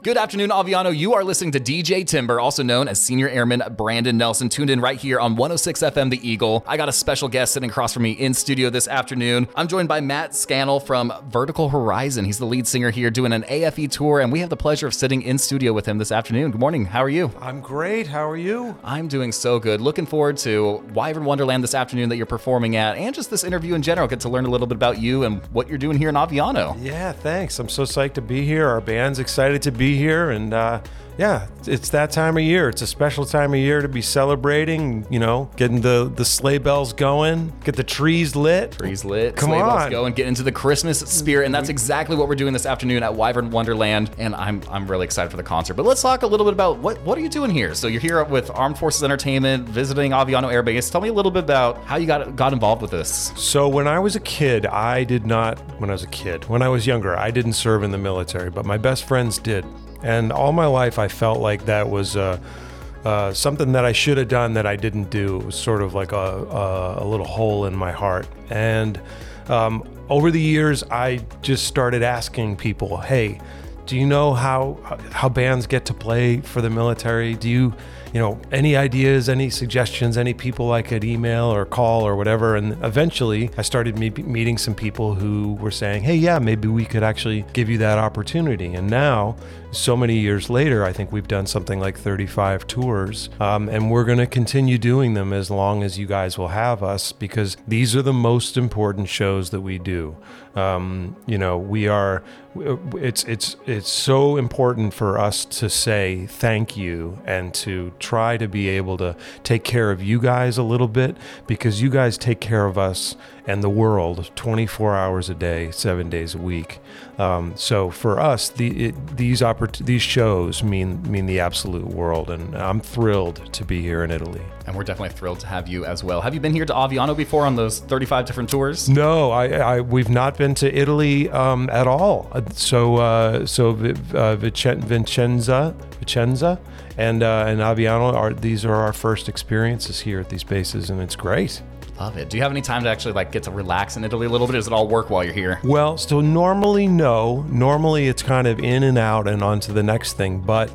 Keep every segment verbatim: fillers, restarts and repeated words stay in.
Good afternoon, Aviano. You are listening to D J Timber, also known as Senior Airman Brandon Nelson, tuned in right here on one oh six F M The Eagle. I got a special guest sitting across from me in studio this afternoon. I'm joined by Matt Scannell from Vertical Horizon. He's the lead singer here doing an A F E tour, and we have the pleasure of sitting in studio with him this afternoon. Good morning. How are you? I'm great. How are you? I'm doing so good. Looking forward to Wyvern Wonderland this afternoon that you're performing at, and just this interview in general. Get to learn a little bit about you and what you're doing here in Aviano. Yeah, thanks. I'm so psyched to be here. Our band's excited to be here, and uh, yeah, it's that time of year. It's a special time of year to be celebrating, you know, getting the, the sleigh bells going, get the trees lit. Trees lit, Come sleigh on. bells going, get into the Christmas spirit, and that's exactly what we're doing this afternoon at Wyvern Wonderland, and I'm I'm really excited for the concert. But let's talk a little bit about what, what are you doing here? So you're here with Armed Forces Entertainment, visiting Aviano Air Base. Tell me a little bit about how you got got involved with this. So when I was a kid, I did not, when I was a kid, when I was younger, I didn't serve in the military, but my best friends did. And all my life, I felt like that was uh, uh, something that I should have done that I didn't do. It was sort of like a, a, a little hole in my heart. And um, over the years, I just started asking people, hey, do you know how how bands get to play for the military? Do you, you know, any ideas, any suggestions, any people I could email or call or whatever? And eventually I started me- meeting some people who were saying, hey, yeah, maybe we could actually give you that opportunity. And now, so many years later, I think we've done something like thirty-five tours, um, and we're going to continue doing them as long as you guys will have us, because these are the most important shows that we do. Um, you know, we are, it's, it's, it's so important for us to say thank you and to try to be able to take care of you guys a little bit, because you guys take care of us and the world twenty-four hours a day, seven days a week. Um, so for us, the, it, these oppor- these shows mean mean the absolute world, and I'm thrilled to be here in Italy. And we're definitely thrilled to have you as well. Have you been here to Aviano before on those thirty-five different tours? No, I, I we've not been to Italy um, at all. Uh, So uh, so uh, Vicen- Vicenza, Vicenza, and uh, and Aviano are these are our first experiences here at these bases, and it's great. Love it. Do you have any time to actually like get to relax in Italy a little bit? Or does it all work while you're here? Well, so normally no. Normally it's kind of in and out and on to the next thing. But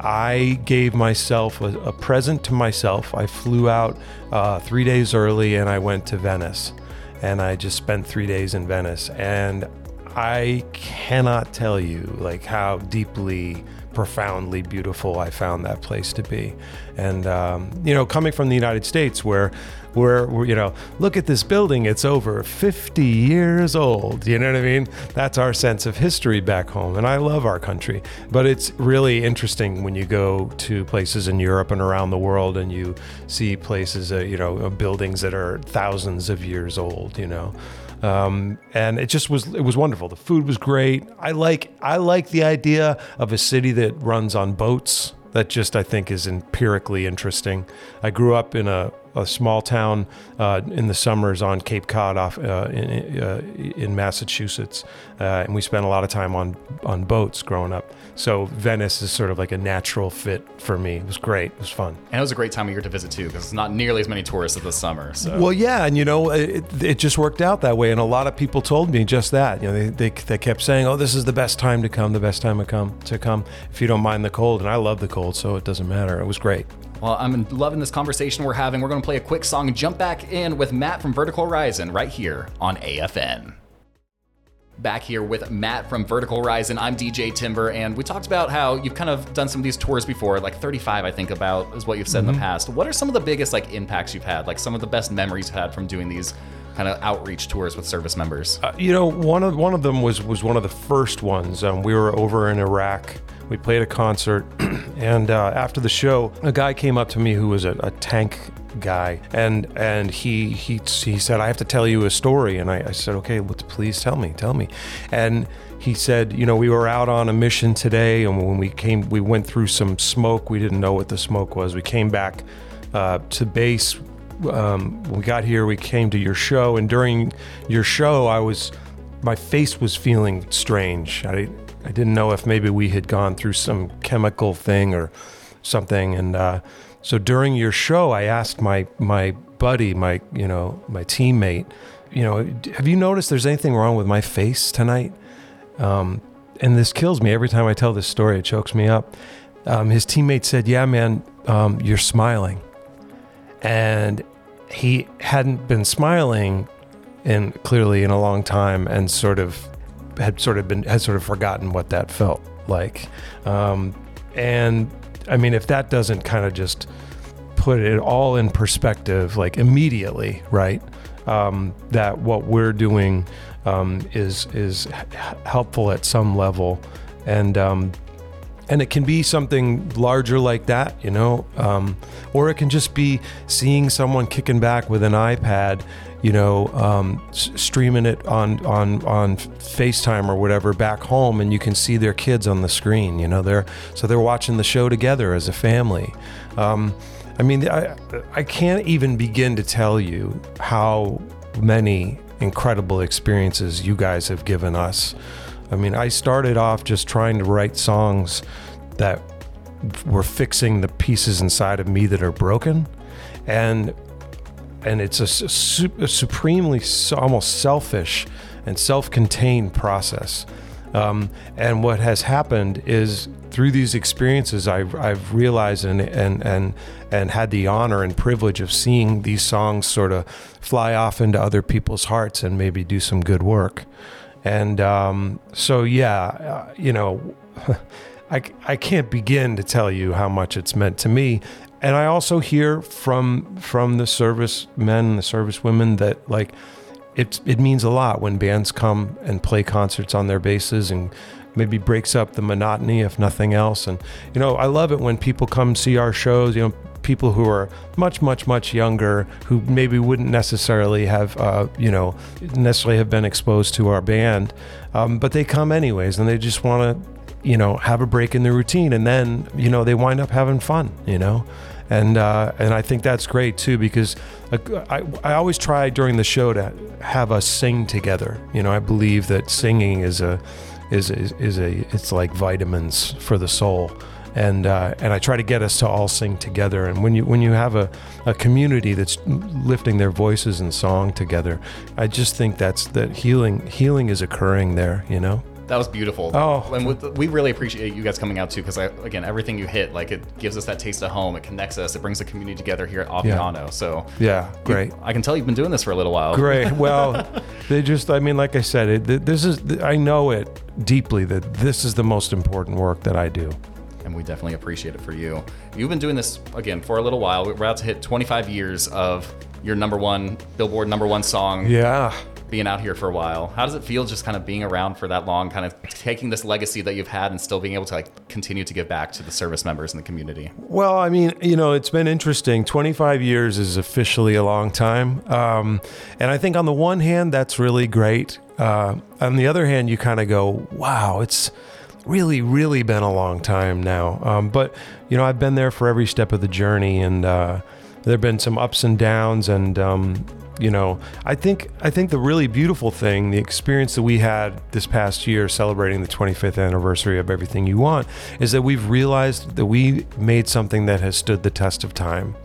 I gave myself a, a present to myself. I flew out uh, three days early and I went to Venice. And I just spent three days in Venice. And I cannot tell you like how deeply, profoundly beautiful I found that place to be. And, um, you know, coming from the United States where, where, where, you know, look at this building, it's over fifty years old. You know what I mean? That's our sense of history back home. And I love our country. But it's really interesting when you go to places in Europe and around the world and you see places, uh, you know, buildings that are thousands of years old, you know. Um, and it just was, it was wonderful. The food was great. I like, I like the idea of a city that runs on boats. That just, I think, is empirically interesting. I grew up in a, a small town uh, in the summers on Cape Cod off uh, in, uh, in Massachusetts. Uh, and we spent a lot of time on, on boats growing up. So Venice is sort of like a natural fit for me. It was great. It was fun. And it was a great time of year to visit too, because it's not nearly as many tourists as the summer. So. Well, yeah, and you know, it, it just worked out that way. And a lot of people told me just that. You know, they, they they kept saying, "Oh, this is the best time to come, the best time to come to come if you don't mind the cold." And I love the cold, so it doesn't matter. It was great. Well, I'm loving this conversation we're having. We're going to play a quick song and jump back in with Matt from Vertical Horizon right here on A F N. Back here with Matt from Vertical Horizon. I'm D J Timber, and we talked about how you've kind of done some of these tours before, like thirty-five, I think, about is what you've said mm-hmm. in the past. What are some of the biggest like impacts you've had, like some of the best memories you've had from doing these kind of outreach tours with service members? Uh, you know, one of one of them was was one of the first ones. Um, we were over in Iraq. We played a concert, and uh, after the show, a guy came up to me who was a, a tank guy, and and he he he said, "I have to tell you a story." And I, I said, "Okay, well, please tell me, tell me." And he said, "You know, we were out on a mission today, and when we came, we went through some smoke. We didn't know what the smoke was. We came back uh, to base. Um, when we got here, we came to your show, and during your show, I was, my face was feeling strange. I." I didn't know if maybe we had gone through some chemical thing or something. And uh, so during your show, I asked my my buddy, my you know my teammate, you know, have you noticed there's anything wrong with my face tonight? Um, and this kills me every time I tell this story. It chokes me up. Um, his teammate said, "Yeah, man, um, you're smiling," and he hadn't been smiling in clearly in a long time, and sort of had sort of been had sort of forgotten what that felt like. Um, and I mean, if that doesn't kind of just put it all in perspective, like immediately, right? Um, that what we're doing um, is is h- helpful at some level, and um, and it can be something larger like that, you know, um, or it can just be seeing someone kicking back with an iPad, you know, um, s- streaming it on on on FaceTime or whatever back home, and you can see their kids on the screen. You know, they're so they're watching the show together as a family. Um, I mean, I I can't even begin to tell you how many incredible experiences you guys have given us. I mean, I started off just trying to write songs that were fixing the pieces inside of me that are broken, and and it's a, su- a supremely almost selfish and self-contained process. Um, and what has happened is through these experiences, I've, I've realized and, and, and, and had the honor and privilege of seeing these songs sort of fly off into other people's hearts and maybe do some good work. And um, so, yeah, uh, you know, I, I can't begin to tell you how much it's meant to me. And I also hear from from the servicemen, the servicewomen, that like it it means a lot when bands come and play concerts on their bases and maybe breaks up the monotony, if nothing else. And, you know, I love it when people come see our shows, you know, people who are much, much, much younger, who maybe wouldn't necessarily have, uh, you know, necessarily have been exposed to our band, um, but they come anyways, and they just want to, you know, have a break in their routine, and then, you know, they wind up having fun, you know, and uh, and I think that's great too, because I, I always try during the show to have us sing together. You know, I believe that singing is a is is, is a it's like vitamins for the soul. And uh, and I try to get us to all sing together. And when you when you have a, a community that's lifting their voices in song together, I just think that's that healing healing is occurring there. You know. That was beautiful. Oh, and with, we really appreciate you guys coming out too, because again, everything you hit, like, it gives us that taste of home. It connects us. It brings the community together here at Aviano. Yeah. So yeah, great. You, I can tell you've been doing this for a little while. Great. Well, they just, I mean, like I said, it, this is, I know it deeply that this is the most important work that I do. And we definitely appreciate it for you. You've been doing this, again, for a little while. We're about to hit twenty-five years of your number one, Billboard number one song. Yeah. Being out here for a while. How does it feel just kind of being around for that long, kind of taking this legacy that you've had and still being able to like continue to give back to the service members in the community? Well, I mean, you know, it's been interesting. twenty-five years is officially a long time. Um, and I think on the one hand, that's really great. Uh, on the other hand, you kind of go, wow, it's really, really been a long time now. Um, but, you know, I've been there for every step of the journey, and uh, there have been some ups and downs, and, um, you know, I think I think the really beautiful thing, the experience that we had this past year celebrating the twenty-fifth anniversary of Everything You Want, is that we've realized that we made something that has stood the test of time.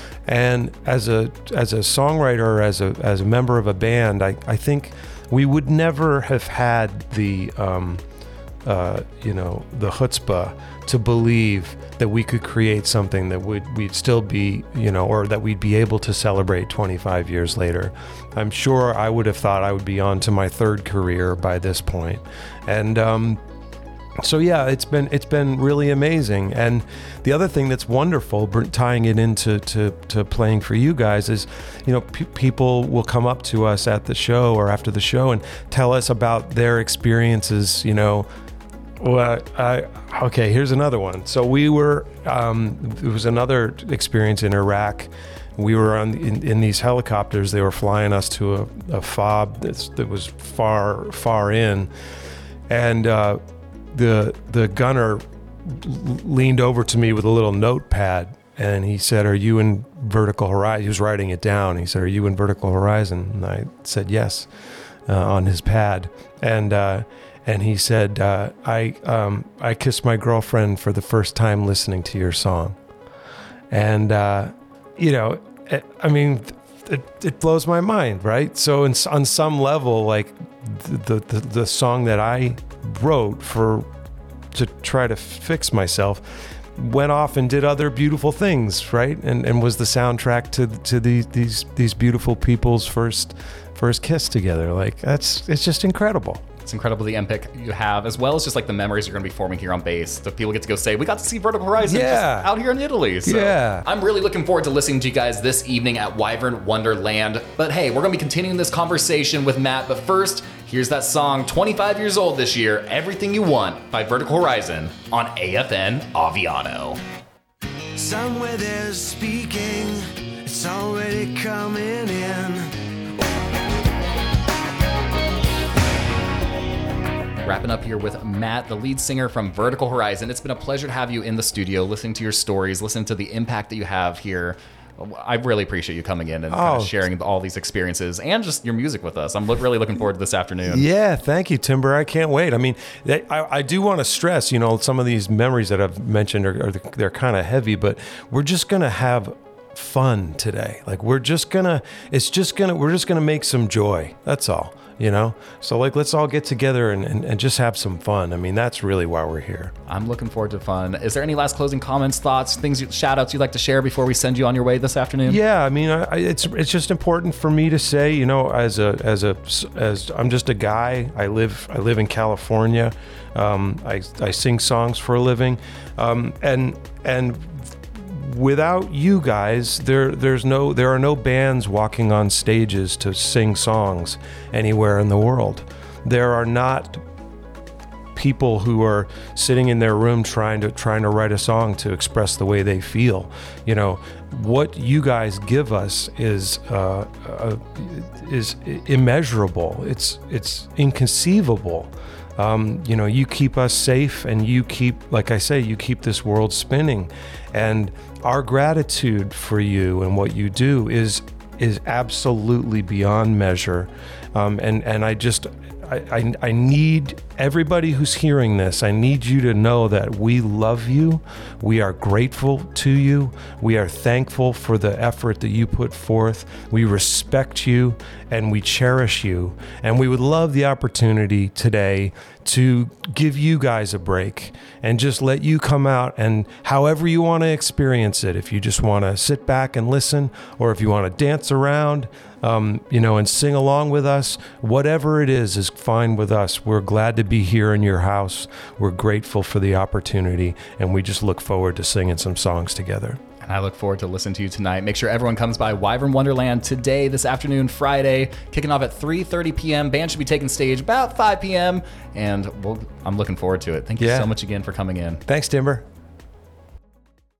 And as a as a songwriter, as a as a member of a band, I, I think we would never have had the um, uh, you know, the chutzpah to believe that we could create something that would we'd still be, you know, or that we'd be able to celebrate twenty-five years later. I'm sure I would have thought I would be on to my third career by this point. And um, so, yeah, it's been it's been really amazing. And the other thing that's wonderful, tying it into to, to playing for you guys, is, you know, p- people will come up to us at the show or after the show and tell us about their experiences, you know. Well, I, okay, here's another one. So we were, um, it was another experience in Iraq. We were on in, in these helicopters. They were flying us to a, a fob that's, that was far, far in. And uh, the the gunner leaned over to me with a little notepad, and he said, "Are you in Vertical Horizon?" He was writing it down. He said, "Are you in Vertical Horizon?" And I said, "Yes," uh, on his pad. And uh, And he said, uh, I um, I kissed my girlfriend for the first time listening to your song. And, uh, you know, it, I mean, it, it blows my mind, right? So in, on some level, like the, the, the song that I wrote for to try to fix myself went off and did other beautiful things, right? And and was the soundtrack to to these these these beautiful people's first first kiss together. Like that's it's just incredible. It's incredible the epic you have, as well as just like the memories you're going to be forming here on bass. So people get to go say, we got to see Vertical Horizon Yeah. just out here in Italy. So Yeah. I'm really looking forward to listening to you guys this evening at Wyvern Wonderland. But hey, we're going to be continuing this conversation with Matt. But first, here's that song, twenty-five years old this year, Everything You Want by Vertical Horizon on A F N Aviano. Somewhere there's speaking, it's already coming in. Wrapping up here with Matt, the lead singer from Vertical Horizon. It's been a pleasure to have you in the studio, listening to your stories, listening to the impact that you have here. I really appreciate you coming in and kind Oh. of sharing all these experiences and just your music with us. I'm lo- really looking forward to this afternoon. Yeah, thank you, Timber. I can't wait. I mean, they, I, I do want to stress, you know, some of these memories that I've mentioned are, are they're kind of heavy, but we're just gonna have fun today. Like we're just gonna, it's just gonna, we're just gonna make some joy. That's all. You know, so like let's all get together and, and, and just have some fun. I mean, that's really why we're here. I'm looking forward to fun. Is there any last closing comments, thoughts, things, you, shout outs you'd like to share before we send you on your way this afternoon? Yeah, I mean, I, I- it's it's just important for me to say, you know, as a as a as I'm just a guy. I live I live in California. Um, I I sing songs for a living, um, and and. Without you guys, there there's no there are no bands walking on stages to sing songs anywhere in the world. There are not people who are sitting in their room trying to trying to write a song to express the way they feel. You know, what you guys give us is uh, uh, is immeasurable. It's it's inconceivable. Um, you know, you keep us safe, and you keep, like I say, you keep this world spinning. And our gratitude for you and what you do is is absolutely beyond measure. Um, and and I just I, I I need everybody who's hearing this. I need you to know that we love you. We are grateful to you. We are thankful for the effort that you put forth. We respect you and we cherish you. And we would love the opportunity today to give you guys a break and just let you come out and however you want to experience it. If you just want to sit back and listen, or if you want to dance around, um, you know, and sing along with us, whatever it is, is fine with us. We're glad to be here in your house. We're grateful for the opportunity, and we just look forward to singing some songs together. And I look forward to listening to you tonight. Make sure everyone comes by Wyvern Wonderland today, this afternoon, Friday, kicking off at three thirty p.m. Band should be taking stage about five p.m. And we'll, I'm looking forward to it. Thank you Yeah. so much again for coming in. Thanks, Timber.